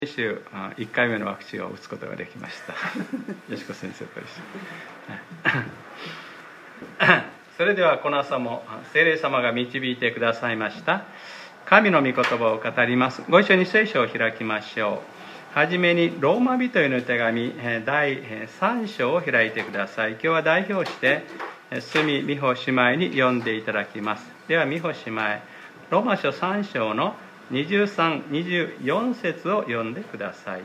先週1回目のワクチンを打つことができましたよしこ先生と一緒にそれではこの朝も聖霊様が導いてくださいました神の御言葉を語ります。ご一緒に聖書を開きましょう。はじめにローマ人への手紙第3章を開いてください。今日は代表して角美穂姉妹に読んでいただきます。では美穂姉妹、ローマ書3章の23、24節を読んでください。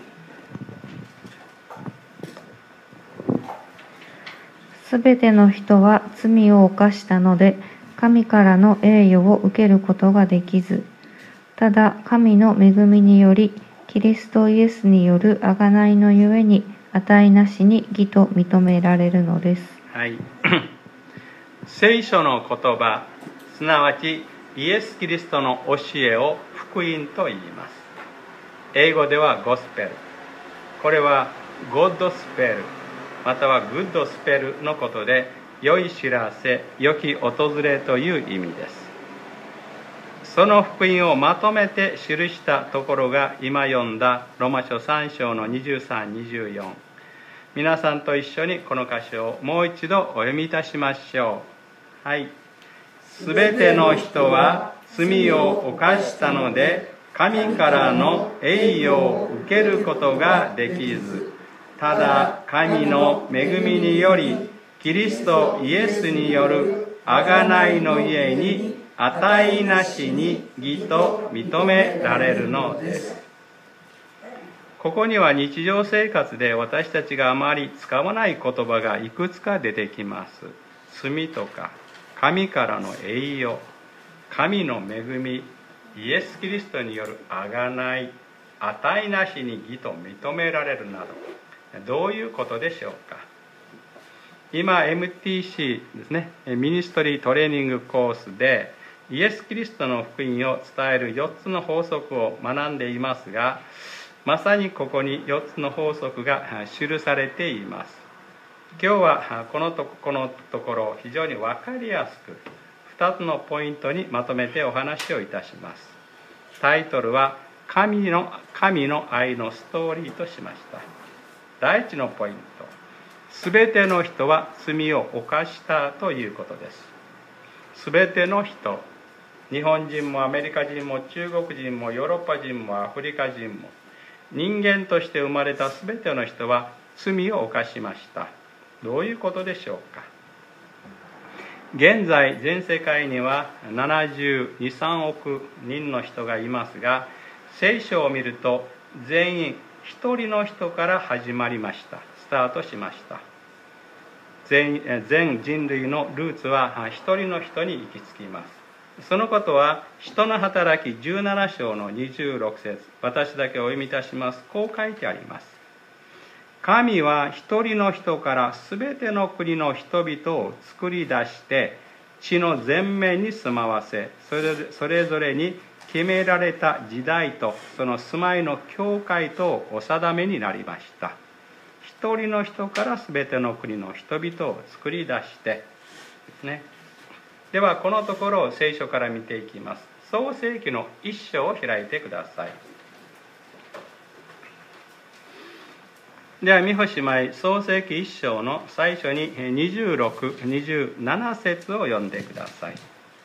すべての人は罪を犯したので、神からの栄誉を受けることができず、ただ神の恵みにより、キリストイエスによる贖いのゆえに、値なしに義と認められるのです。 はい。聖書の言葉、すなわちイエス・キリストの教えを福音と言います。英語ではゴスペル。これはゴッドスペル、またはグッドスペルのことで、良い知らせ、良き訪れという意味です。その福音をまとめて記したところが今読んだローマ書3章の23、24。皆さんと一緒にこの箇所をもう一度お読みいたしましょう。はい。すべての人は罪を犯したので、神からの栄誉を受けることができず、ただ神の恵みにより、キリストイエスによる贖いの家に値なしに義と認められるのです。ここには日常生活で私たちがあまり使わない言葉がいくつか出てきます。罪とか、神からの栄誉、神の恵み、イエス・キリストによる贖い、値なしに義と認められるなど、どういうことでしょうか。今 MTC ですね、ミニストリートレーニングコースでイエス・キリストの福音を伝える4つの法則を学んでいますが、まさにここに4つの法則が記されています。今日はこのところを非常に分かりやすく2つのポイントにまとめてお話をいたします。タイトルは神の愛のストーリーとしました。第一のポイント、すべての人は罪を犯したということです。すべての人、日本人もアメリカ人も中国人もヨーロッパ人もアフリカ人も、人間として生まれたすべての人は罪を犯しました。どういうことでしょうか。現在全世界には72、3億人の人がいますが、聖書を見ると全員一人の人から始まりました。スタートしました。全人類のルーツは一人の人に行き着きます。そのことは人の働き17章の26節、私だけお読みいたします。こう書いてあります。神は一人の人からすべての国の人々を作り出して地の全面に住まわせ、それぞれに決められた時代とその住まいの境界とをお定めになりました。一人の人からすべての国の人々を作り出してですね。ではこのところを聖書から見ていきます。創世記の1章を開いてください。では美穂姉妹、創世記1章の最初に26、27節を読んでください。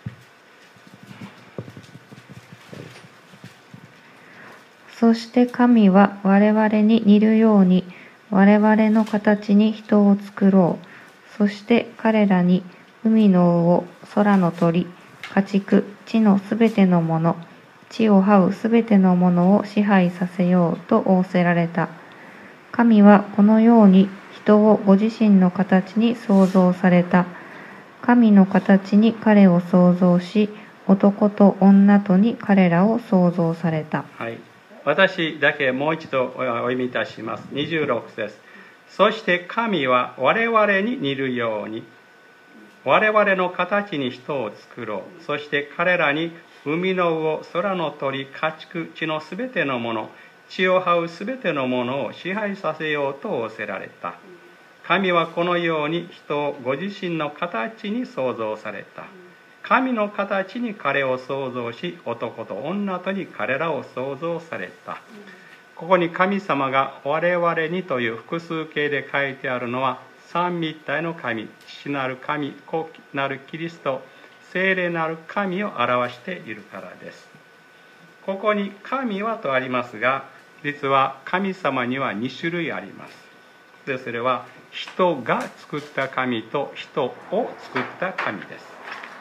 そして神は我々に似るように我々の形に人を作ろう。そして彼らに海の魚、空の鳥、家畜、地のすべてのもの、地を這うすべてのものを支配させようと仰せられた。神はこのように人をご自身の形に創造された。神の形に彼を創造し、男と女とに彼らを創造された。 はい。私だけもう一度お読みいたします。26節。そして神は我々に似るように我々の形に人を作ろう。そして彼らに海の魚、空の鳥、家畜、地のすべてのもの、地を這うすべてのものを支配させようと仰せられた。神はこのように人をご自身の形に創造された。神の形に彼を創造し、男と女とに彼らを創造された。 ここに神様が我々にという複数形で書いてあるのは、三位一体の神、父なる神、子なるキリスト、聖霊なる神を表しているからです。ここに神はとありますが、実は神様には2種類あります。で、それは人が作った神と人を作った神です。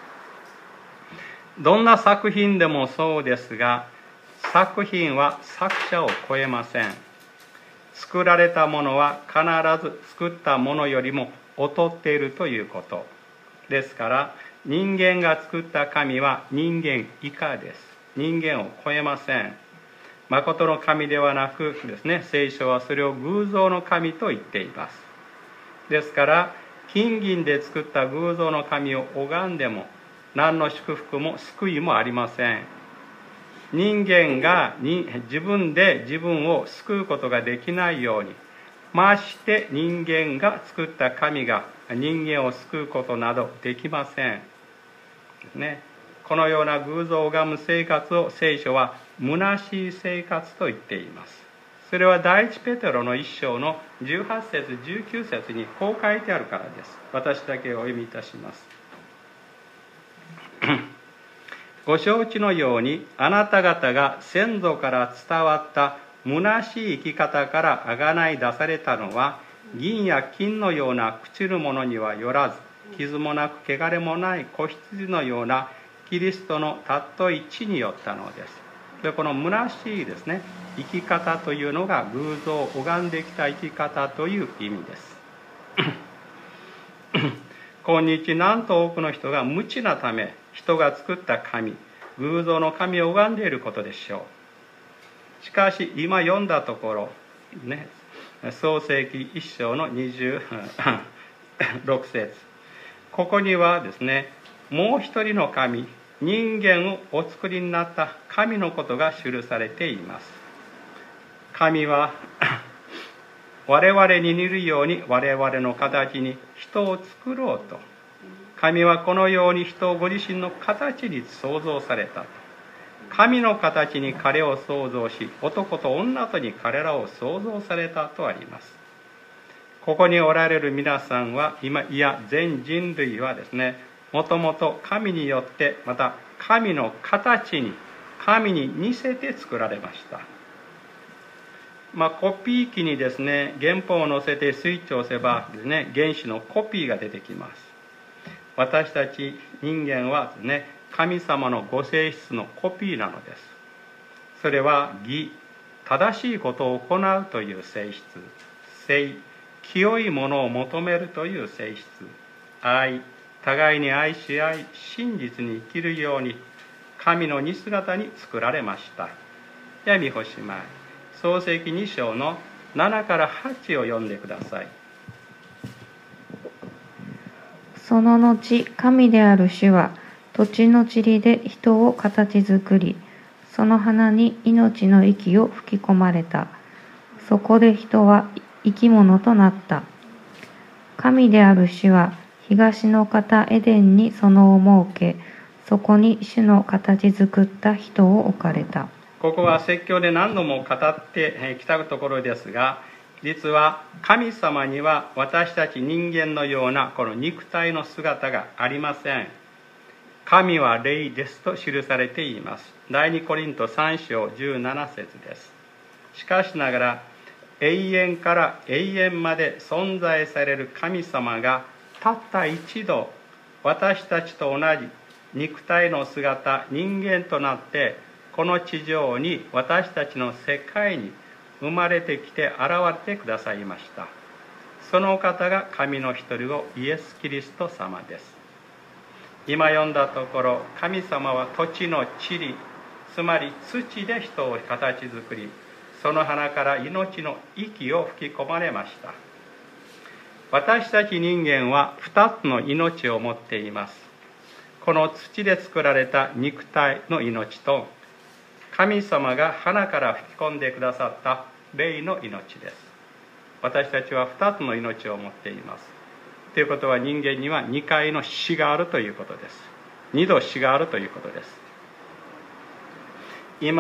どんな作品でもそうですが、作品は作者を超えません。作られたものは必ず作ったものよりも劣っているということですから、人間が作った神は人間以下です。人間を超えません。誠の神ではなくですね、聖書はそれを偶像の神と言っています。ですから、金銀で作った偶像の神を拝んでも何の祝福も救いもありません。人間が自分で自分を救うことができないように、まして人間が作った神が人間を救うことなどできません。ですね。このような偶像を拝む生活を聖書は虚しい生活と言っています。それは第一ペテロの1章の18節19節にこう書いてあるからです。私だけお読みいたします。ご承知のように、あなた方が先祖から伝わった虚しい生き方からあがない出されたのは、銀や金のような朽ちるものにはよらず、傷もなく汚れもない子羊のようなキリストの尊い血によったのです。で、この虚しいですね、生き方というのが偶像を拝んできた生き方という意味です。今日なんと多くの人が無知なため、人が作った神、偶像の神を拝んでいることでしょう。しかし今読んだところ、ね、創世記1章の26節、ここにはですね、もう一人の神、人間をお作りになった神のことが記されています。神は我々に似るように我々の形に人を作ろうと。神はこのように人をご自身の形に創造されたと。神の形に彼を創造し、男と女とに彼らを創造されたとあります。ここにおられる皆さんは、全人類はですね、もともと神によって、また神の形に、神に似せて作られました。コピー機にですね、原本を載せてスイッチを押せばですね、原子のコピーが出てきます。私たち人間はですね、神様のご性質のコピーなのです。それは義、正しいことを行うという性質、誠、清いものを求めるという性質、愛、互いに愛し合い、真実に生きるように神の似姿に作られました。では見干しまい。創世記2章の7から8を読んでください。 その後、神である主は土地の塵で人を形作り、その鼻に命の息を吹き込まれた。そこで人は生き物となった。神である主は東の方エデンに園を設け、そこに主の形作った人を置かれた。 ここは説教で何度も語ってきたところですが、実は神様には私たち人間のようなこの肉体の姿がありません。神は霊ですと記されています。第2コリント3章17節です。しかしながら永遠から永遠まで存在される神様がたった一度私たちと同じ肉体の姿、人間となってこの地上に私たちの世界に生まれてきて現れてくださいました。その方が神の一人子イエス・キリスト様です。今読んだところ、神様は土地の塵、つまり土で人を形作り、その鼻から命の息を吹き込まれました。私たち人間は2つの命を持っています。この土で作られた肉体の命と、神様が鼻から吹き込んでくださった霊の命です。私たちは2つの命を持っています。ということは人間には2回の死があるということです。2度死があるということです。今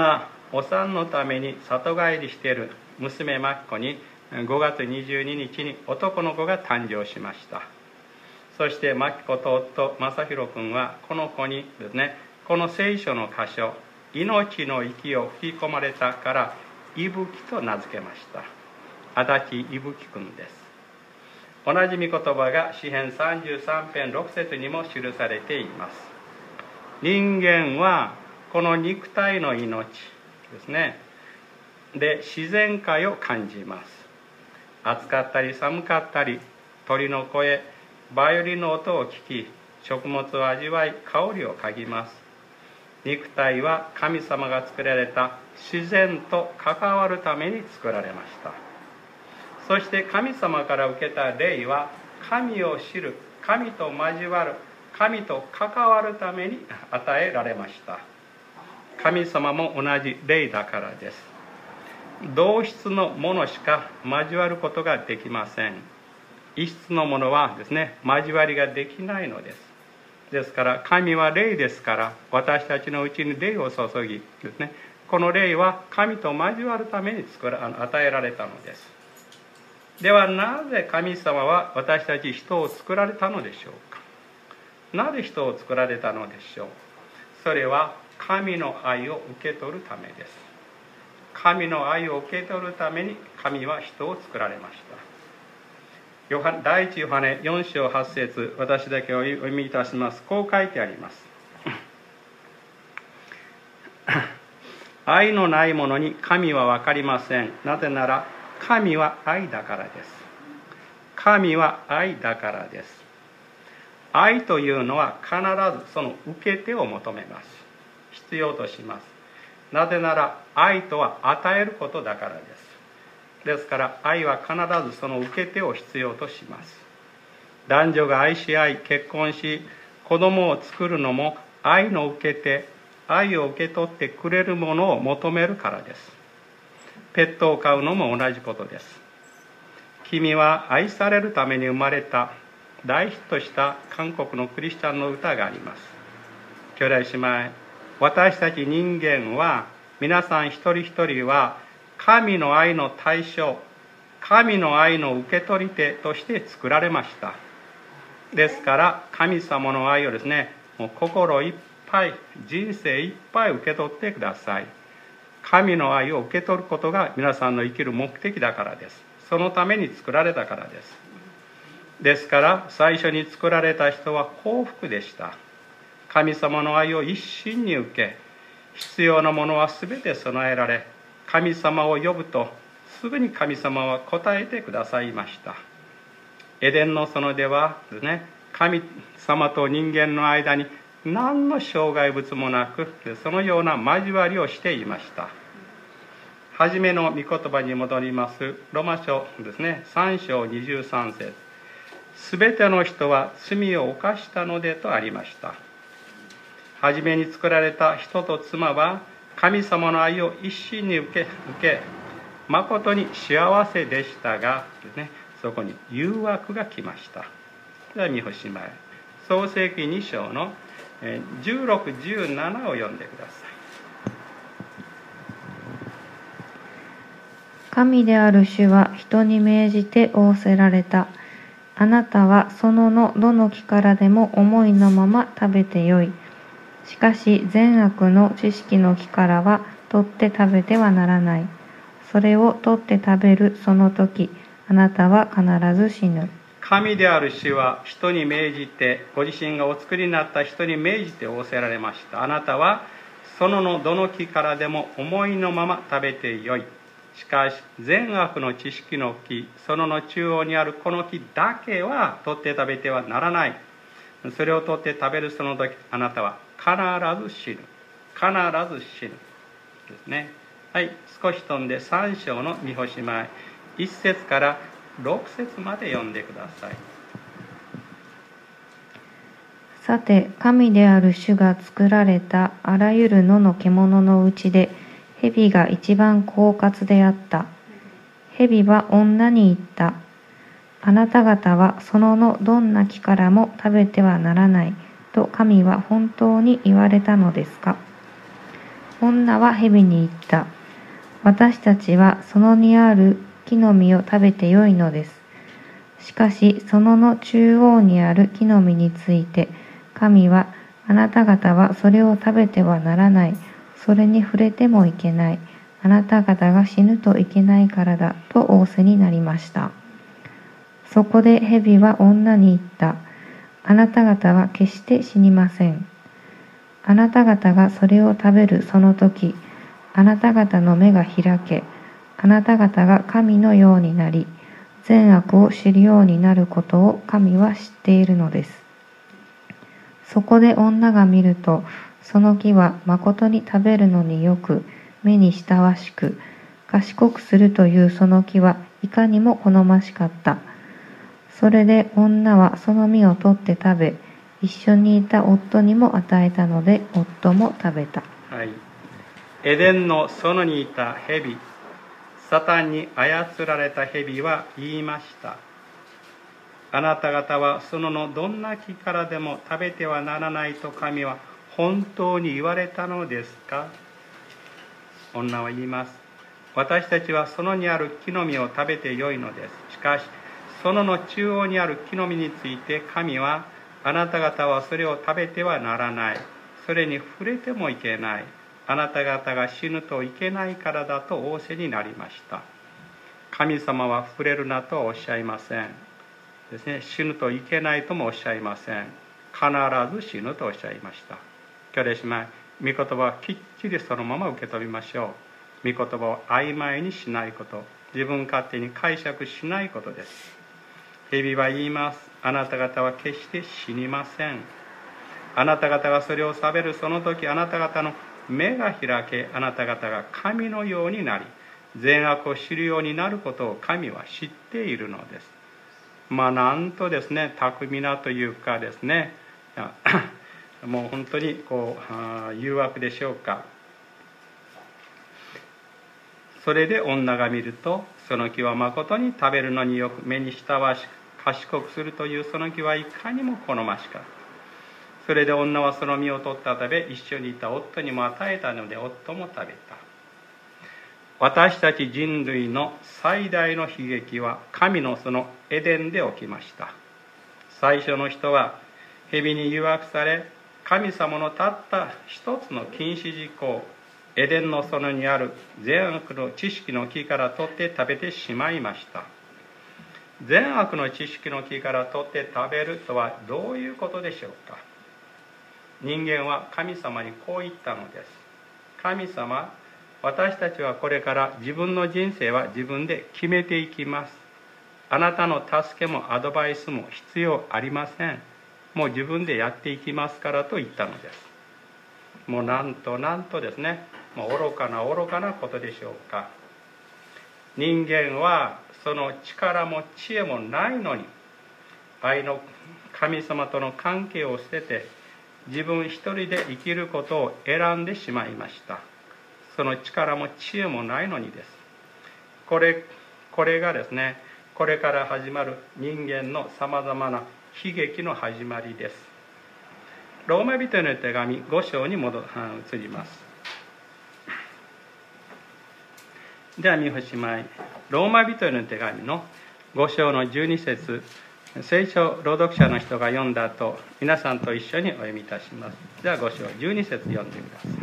お産のために里帰りしている娘マキコに5月22日に男の子が誕生しました。そしてマキコと夫正弘君はこの子にですね、この聖書の箇所、命の息を吹き込まれたからいぶきと名付けました。足立いぶき君です。同じ御言葉が詩編33編6節にも記されています。人間はこの肉体の命ですねで自然界を感じます。暑かったり寒かったり、鳥の声、バイオリンの音を聞き、食物を味わい、香りを嗅ぎます。肉体は神様が作られた自然と関わるために作られました。そして神様から受けた霊は神を知る、神と交わる、神と関わるために与えられました。神様も同じ霊だからです。同質のものしか交わることができません。異質のものはですね、交わりができないのです。ですから神は霊ですから、私たちのうちに霊を注ぎですね、この霊は神と交わるために与えられたのです。ではなぜ神様は私たち人を作られたのでしょうか。なぜ人を作られたのでしょう。それは神の愛を受け取るためです。神の愛を受け取るために神は人を作られました。第一ヨハネ4章8節、私だけをお読みいたします。こう書いてあります。愛のないものに神は分かりません。なぜなら神は愛だからです。神は愛だからです。愛というのは必ずその受け手を求めます。必要とします。なぜなら愛とは与えることだからです。ですから愛は必ずその受け手を必要とします。男女が愛し合い結婚し子供を作るのも愛の受け手、愛を受け取ってくれるものを求めるからです。ペットを飼うのも同じことです。君は愛されるために生まれた。大ヒットした韓国のクリスチャンの歌があります。兄弟姉妹、私たち人間は皆さん一人一人は神の愛の対象、神の愛の受け取り手として作られました。ですから神様の愛をですね、もう心いっぱい、人生いっぱい受け取ってください。神の愛を受け取ることが皆さんの生きる目的だからです。そのために作られたからです。ですから最初に作られた人は幸福でした。神様の愛を一心に受け、必要なものは全て備えられ、神様を呼ぶとすぐに神様は答えてくださいました。エデンの園ではですね、神様と人間の間に何の障害物もなく、そのような交わりをしていました。はじめの御言葉に戻ります。ロマ書ですね、3章23節。すべての人は罪を犯したのでとありました。はじめに作られた人と妻は神様の愛を一心に受け誠に幸せでしたがですね、そこに誘惑が来ました。では見ほしまえ、創世記2章の16、17を読んでください。 神である主は人に命じて仰せられた。あなたはそのどの木からでも思いのまま食べてよい。しかし善悪の知識の木からは取って食べてはならない。それを取って食べるその時、あなたは必ず死ぬ。 神である主は人に命じて、ご自身がお作りになった人に命じて仰せられました。あなたはそのどの木からでも思いのまま食べてよい。しかし善悪の知識の木、その中央にあるこの木だけは取って食べてはならない。それを取って食べるその時、あなたは必ず死ぬ。必ず死ぬですね。はい、少し飛んで3章の見ほしまい、1節から6節まで読んでください。 さて、神である主が作られたあらゆる野の獣のうちで、蛇が一番狡猾であった。蛇は女に言った。あなた方はそのどんな木からも食べてはならないと神は本当に言われたのですか。 女は蛇に言った。私たちは園にある木の実を食べてよいのです。しかし園の中央にある木の実について、神は、あなた方はそれを食べてはならない。それに触れてもいけない。あなた方が死ぬといけないからだ、と仰せになりました。そこで蛇は女に言った。あなた方は決して死にません。あなた方がそれを食べるその時、あなた方の目が開け、あなた方が神のようになり、善悪を知るようになることを神は知っているのです。そこで女が見ると、その木はまことに食べるのによく、目に親わしく、賢くするというその木はいかにも好ましかった。それで女はその実を取って食べ、一緒にいた夫にも与えたので、夫も食べた。 はい、エデンの園にいた蛇、サタンに操られた蛇は言いました。あなた方は園のどんな木からでも食べてはならないと神は本当に言われたのですか？女は言います。私たちは園にある木の実を食べてよいのです。しかし園の中央にある木の実について神は、あなた方はそれを食べてはならない。それに触れてもいけない。あなた方が死ぬといけないからだと仰せになりました。神様は触れるなとはおっしゃいません。ですね、死ぬといけないともおっしゃいません。必ず死ぬとおっしゃいました。兄弟姉妹、御言葉はきっちりそのまま受け止めましょう。御言葉を曖昧にしないこと、自分勝手に解釈しないことです。蛇は言います。あなた方は決して死にません。あなた方がそれを食べるその時、あなた方の目が開け、あなた方が神のようになり、善悪を知るようになることを神は知っているのです。なんとですね、巧みなというかですね、もう本当に誘惑でしょうか。それで女が見ると、その木はまことに食べるのによく、目に親わしく賢くするというその木はいかにも好ましかった。それで女はその実を取った食べ、一緒にいた夫にも与えたので、夫も食べた。私たち人類の最大の悲劇は神のそのエデンで起きました。最初の人は蛇に誘惑され、神様のたった一つの禁止事項、エデンの園にある善悪の知識の木から取って食べてしまいました。善悪の知識の木から取って食べるとはどういうことでしょうか。人間は神様にこう言ったのです。神様、私たちはこれから自分の人生は自分で決めていきます。あなたの助けもアドバイスも必要ありません。もう自分でやっていきますからと言ったのです。もうなんとですね、もう愚かなことでしょうか。人間はその力も知恵もないのに、愛の神様との関係を捨てて自分一人で生きることを選んでしまいました。その力も知恵もないのにです。これがですね、これから始まる人間のさまざまな悲劇の始まりです。ローマ人への手紙5章に移ります。では見おしまい。ローマ人への手紙の5章の12節、聖書朗読者の人が読んだ後、皆さんと一緒にお読みいたします。では5章12節読んでください。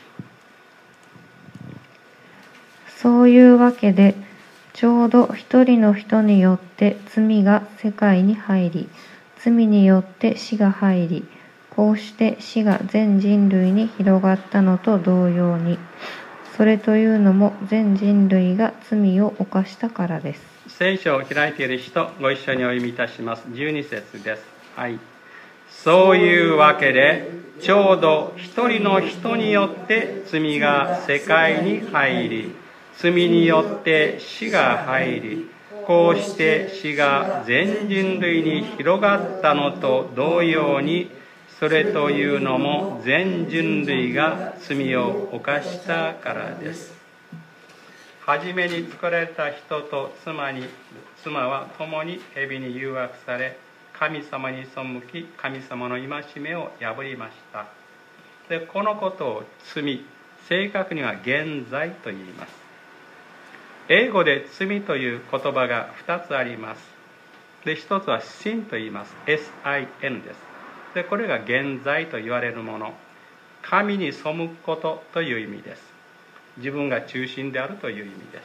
そういうわけで、ちょうど一人の人によって罪が世界に入り、罪によって死が入り、こうして死が全人類に広がったのと同様に、それというのも全人類が罪を犯したからです。 聖書を開いている人、ご一緒にお読みいたします。12節です。はい。そういうわけで、ちょうど一人の人によって罪が世界に入り、罪によって死が入り、こうして死が全人類に広がったのと同様に、それというのも全人類が罪を犯したからです。はじめに作られた人と妻は共に蛇に誘惑され、神様に背き、神様の戒めを破りました。で、このことを罪、 正確には現在と言います。英語で罪という言葉が2つあります。で、1つはsinと言います。sin です。で、これが現在と言われるもの。神に背くことという意味です。自分が中心であるという意味です。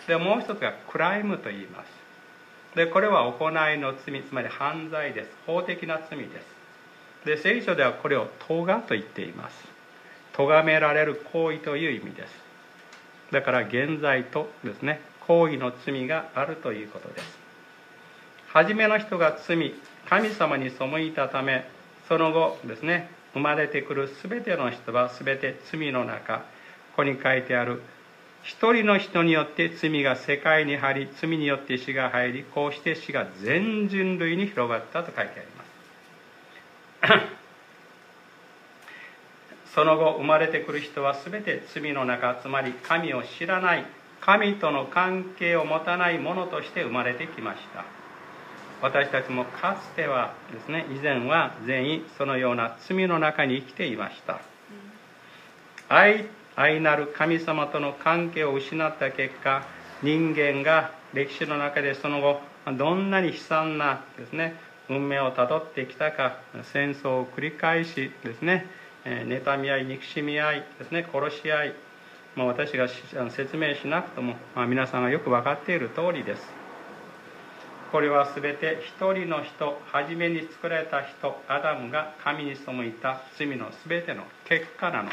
で、もう1つがクライムと言います。で、これは行いの罪、つまり犯罪です。法的な罪です。で、聖書ではこれを咎と言っています。咎められる行為という意味です。だから現在とですね、行為の罪があるということです。初めの人が罪、神様に背いたため、その後ですね、生まれてくるすべての人はすべて罪の中、ここに書いてある、一人の人によって罪が世界に入り、罪によって死が入り、こうして死が全人類に広がったと書いてあります。その後生まれてくる人はすべて罪の中、つまり神を知らない、神との関係を持たないものとして生まれてきました。私たちもかつてはですね、以前は全員そのような罪の中に生きていました。愛なる神様との関係を失った結果、人間が歴史の中でその後どんなに悲惨なですね、運命をたどってきたか、戦争を繰り返しですね、妬み合い、憎しみ合いですね、殺し合い、私が説明しなくとも、皆さんがよく分かっている通りです。これはすべて一人の人、初めに作られた人、アダムが神に背いた罪のすべての結果なのです。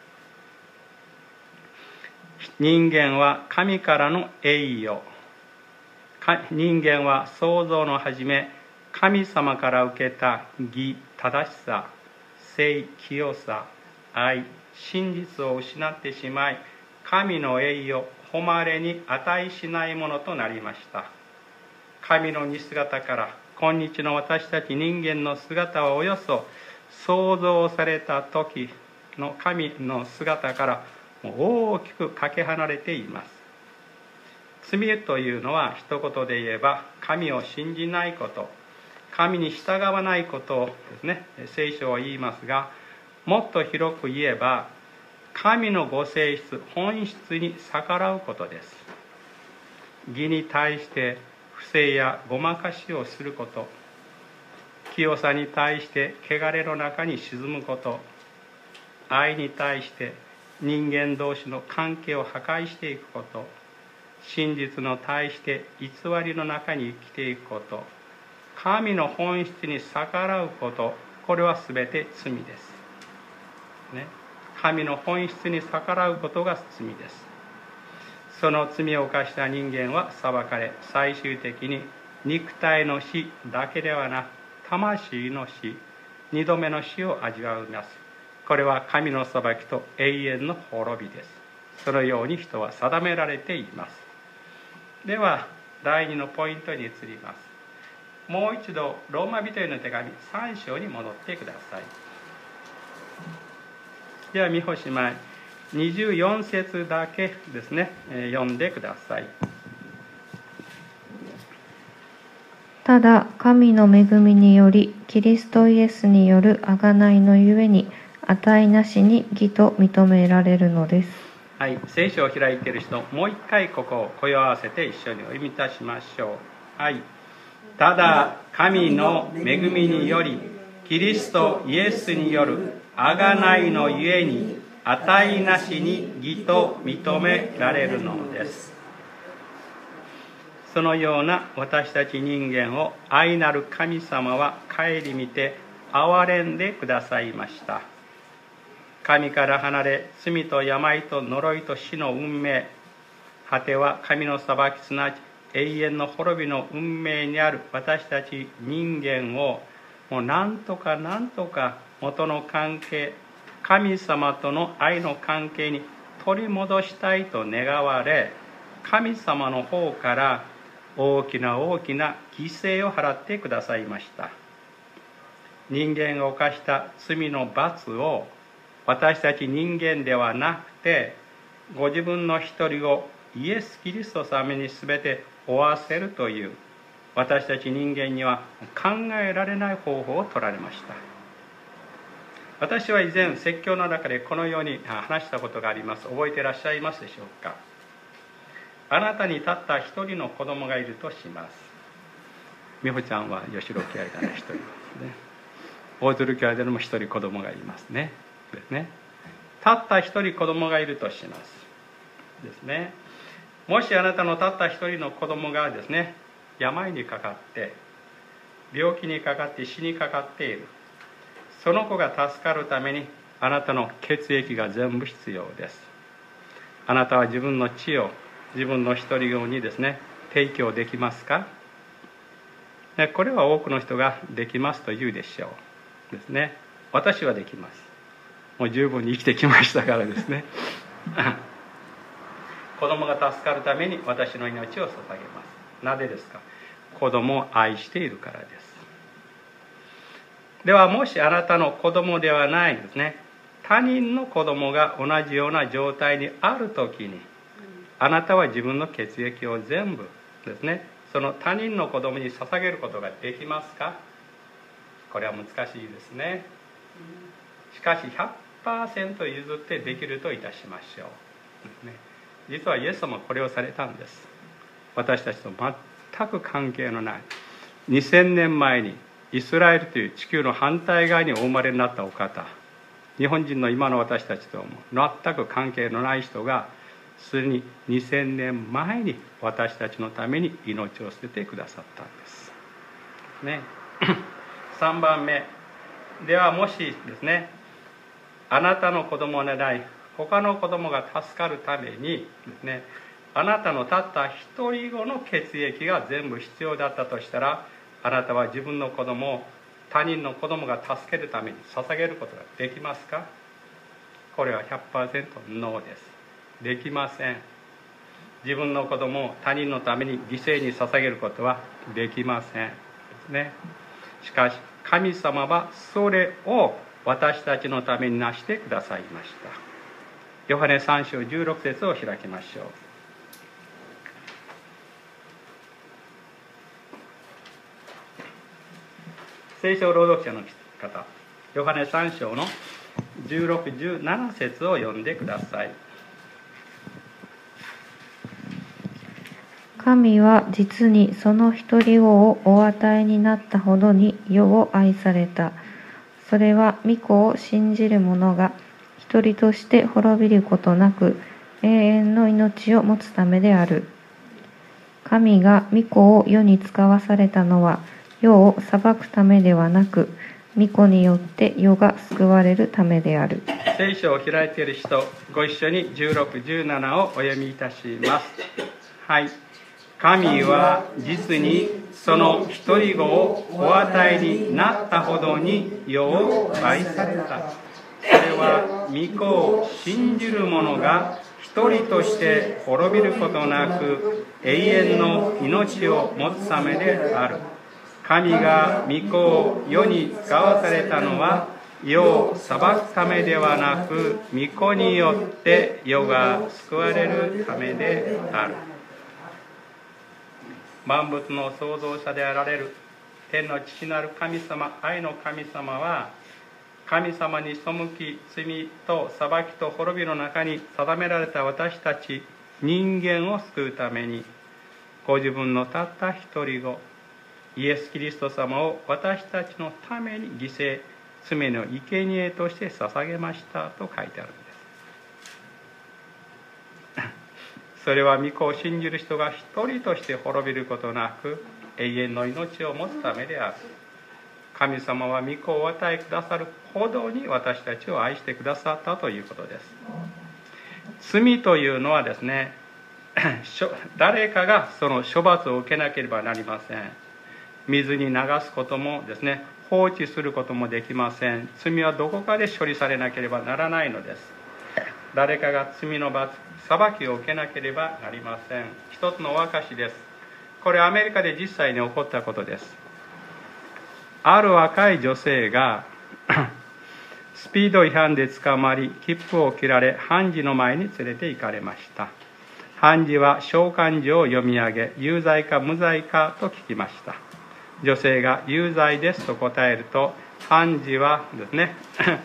人間は神からの栄誉、人間は創造の初め、神様から受けた義、正しさ、聖、清さ、愛、真実を失ってしまい、神の栄誉、誉れに値しないものとなりました。神の似姿から今日の私たち人間の姿はおよそ創造された時の神の姿から大きくかけ離れています。罪というのは一言で言えば神を信じないこと、神に従わないことをですね、聖書は言いますが、もっと広く言えば神のご性質、本質に逆らうことです。義に対して不正やごまかしをすること、清さに対して汚れの中に沈むこと、愛に対して人間同士の関係を破壊していくこと、真実の対して偽りの中に生きていくこと、神の本質に逆らうこと、これは全て罪です、ね、神の本質に逆らうことが罪です。その罪を犯した人間は裁かれ、最終的に肉体の死だけではなく魂の死、二度目の死を味わいます。これは神の裁きと永遠の滅びです。そのように人は定められています。では第2のポイントに移ります。もう一度ローマ人への手紙3章に戻ってください。では見干しまい24節だけですね、読んでください。 ただ神の恵みによりキリストイエスによる贖いのゆえに値なしに義と認められるのです。 はい、聖書を開いている人、もう一回ここを声を合わせて一緒にお読みいたしましょう。はい。ただ神の恵みによりキリストイエスによる贖いのゆえに値なしに義と認められるのです。そのような私たち人間を愛なる神様は顧みて憐れんでくださいました。神から離れ罪と病と呪いと死の運命、果ては神の裁き、すなわち永遠の滅びの運命にある私たち人間をもうなんとか元の関係、神様との愛の関係に取り戻したいと願われ、神様の方から大きな犠牲を払ってくださいました。人間が犯した罪の罰を私たち人間ではなくてご自分の一人をイエス・キリスト様に全て負わせるという私たち人間には考えられない方法を取られました。 私は以前説教の中でこのように話したことがあります。覚えていらっしゃいますでしょうか。あなたにたった一人の子供がいるとします。美穂ちゃんは吉郎兄弟の一人ですね。大鶴兄弟でも一人子供がいますね。ですね。たった一人子供がいるとしますですね。もしあなたのたった一人の子供がですね、病にかかって病気にかかって死にかかっている、その子が助かるためにあなたの血液が全部必要です。あなたは自分の血を自分の一人子にですね、提供できますか？これは多くの人ができますと言うでしょうですね。私はできます。もう十分に生きてきましたからですね子供が助かるために私の命を捧げます。なぜですか？子供を愛しているからです。ではもしあなたの子供ではないですね、他人の子供が同じような状態にあるときに、あなたは自分の血液を全部ですね、その他人の子供に捧げることができますか？これは難しいですね。しかし 100% 譲ってできるといたしましょう。実はイエス様はこれをされたんです。私たちと全く関係のない2000年前にイスラエルという地球の反対側にお生まれになったお方、日本人の今の私たちとも全く関係のない人がすでに2000年前に私たちのために命を捨ててくださったんですね。3番目では、もしですね、あなたの子供でない他の子供が助かるためにですね、あなたのたった一人子の血液が全部必要だったとしたら、あなたは自分の子供を他人の子供が助けるために捧げることができますか？これは 100% ノーです。できません。自分の子供を他人のために犠牲に捧げることはできませんですね。しかし神様はそれを私たちのためになしてくださいました。ヨハネ3章16節を開きましょう。聖書朗読者の方、ヨハネ3章の16、17節を読んでください。 神は実にその一人子をお与えになったほどに世を愛された。それは御子を信じる者が一人として滅びることなく永遠の命を持つためである。神が御子を世に使わされたのは世を裁くためではなく、御子によって世が救われるためである。 聖書を開いている人、ご一緒に16、17をお読みいたします。はい。神は実にその一人子をお与えになったほどに世を愛された。それは御子を信じる者が一人として滅びることなく永遠の命を持つためである。神が御子を世に使わされたのは世を裁くためではなく、御子によって世が救われるためである。万物の創造者であられる天の父なる神様、愛の神様は、神様に背き罪と裁きと滅びの中に定められた私たち人間を救うために、ご自分のたった一人子イエス・キリスト様を私たちのために犠牲、罪の生贄として捧げましたと書いてあるんです。それは御子を信じる人が一人として滅びることなく永遠の命を持つためである。神様は御子をお与えくださるほどに私たちを愛してくださったということです。罪というのはですね、誰かがその処罰を受けなければなりません。水に流すこともですね、放置することもできません。罪はどこかで処理されなければならないのです。誰かが罪の罰、裁きを受けなければなりません。一つのお証です。これアメリカで実際に起こったことです。ある若い女性がスピード違反で捕まり、切符を切られ判事の前に連れて行かれました。判事は召喚状を読み上げ、有罪か無罪かと聞きました。女性が有罪ですと答えると、判事はですね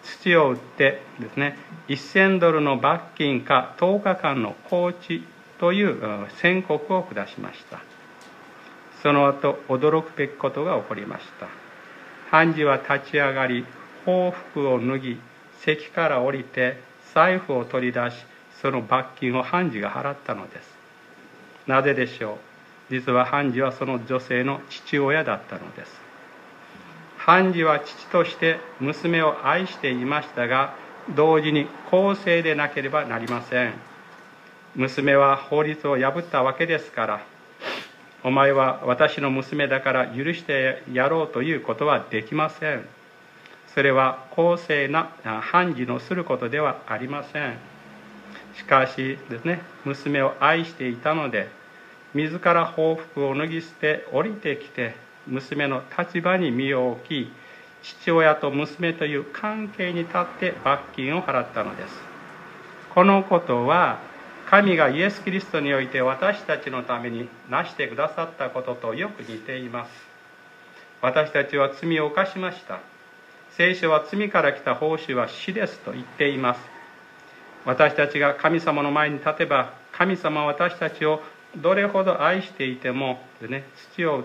土を売ってですね、$1000の罰金か10日間の拘置という宣告を下しました。その後、驚くべきことが起こりました。判事は立ち上がり、法服を脱ぎ、席から降りて財布を取り出し、その罰金を判事が払ったのです。なぜでしょう。実は判事はその女性の父親だったのです。判事は父として娘を愛していましたが、同時に公正でなければなりません。娘は法律を破ったわけですから、お前は私の娘だから許してやろうということはできません。それは公正な判事のすることではありません。しかしですね、娘を愛していたので、自ら法服を脱ぎ捨て降りてきて、娘の立場に身を置き、父親と娘という関係に立って罰金を払ったのです。このことは、神がイエス・キリストにおいて私たちのためになしてくださったこととよく似ています。私たちは罪を犯しました。聖書は罪から来た報酬は死ですと言っています。私たちが神様の前に立てば、神様は私たちをどれほど愛していても、土を打って、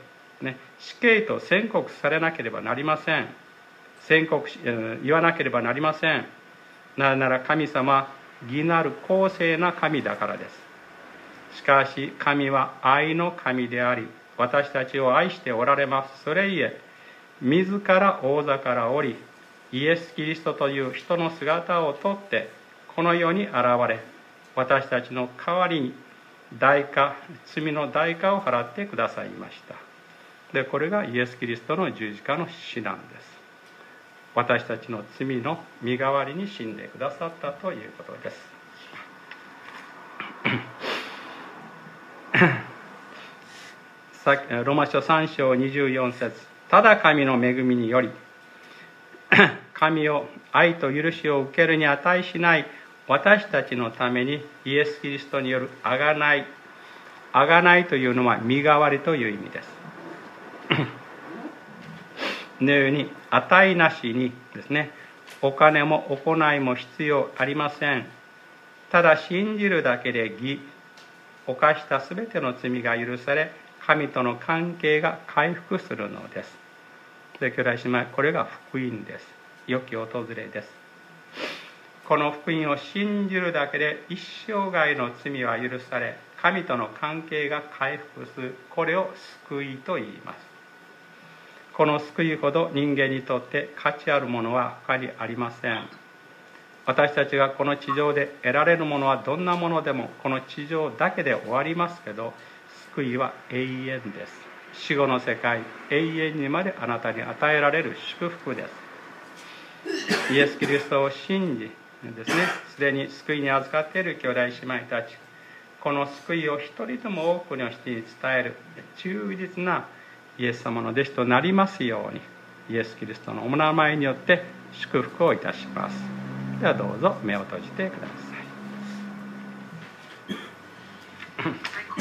死刑と宣告されなければなりません。言わなければなりません。なぜなら神様は義なる公正な神だからです。しかし神は愛の神であり、私たちを愛しておられます。それゆえ、自ら王座から降り、イエス・キリストという人の姿をとってこの世に現れ、私たちの代わりに罪の代価を払ってくださいました。で、これがイエス・キリストの十字架の死なんです。私たちの罪の身代わりに死んでくださったということです。ローマ書3章24節、ただ神の恵みにより、神を愛と許しを受けるに値しない私たちのためにイエス・キリストによる贖いというのは身代わりという意味です。のように値なしにですね、お金も行いも必要ありません。ただ信じるだけで犯したすべての罪が許され、神との関係が回復するのです。で、兄弟姉妹、これが福音です。良き訪れです。この福音を信じるだけで一生涯の罪は許され、神との関係が回復する、これを救いと言います。この救いほど人間にとって価値あるものは他にありません。私たちがこの地上で得られるものはどんなものでもこの地上だけで終わりますけど、救いは永遠です。死後の世界、永遠にまであなたに与えられる祝福です。イエス・キリストを信じですね、すでに救いに預かっている兄弟姉妹たち、この救いを一人でも多くの人に伝える忠実なイエス様の弟子となりますように、イエス・キリストのお名前によって祝福をいたします。ではどうぞ目を閉じてください。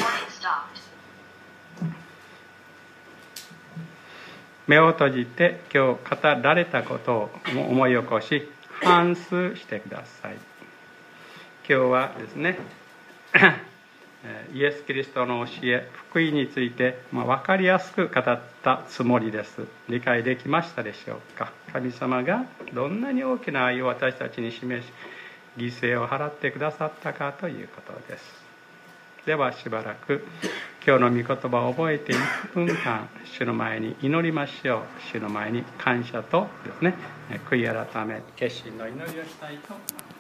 目を閉じて今日語られたことを思い起こし反芻してください。今日はですねイエス・キリストの教え、福音について分かりやすく語ったつもりです。理解できましたでしょうか。神様がどんなに大きな愛を私たちに示し、犠牲を払ってくださったかということです。ではしばらく今日の御言葉を覚えて1分間主の前に祈りましょう。主の前に感謝とですね、悔い改め決心の祈りをしたいと思います。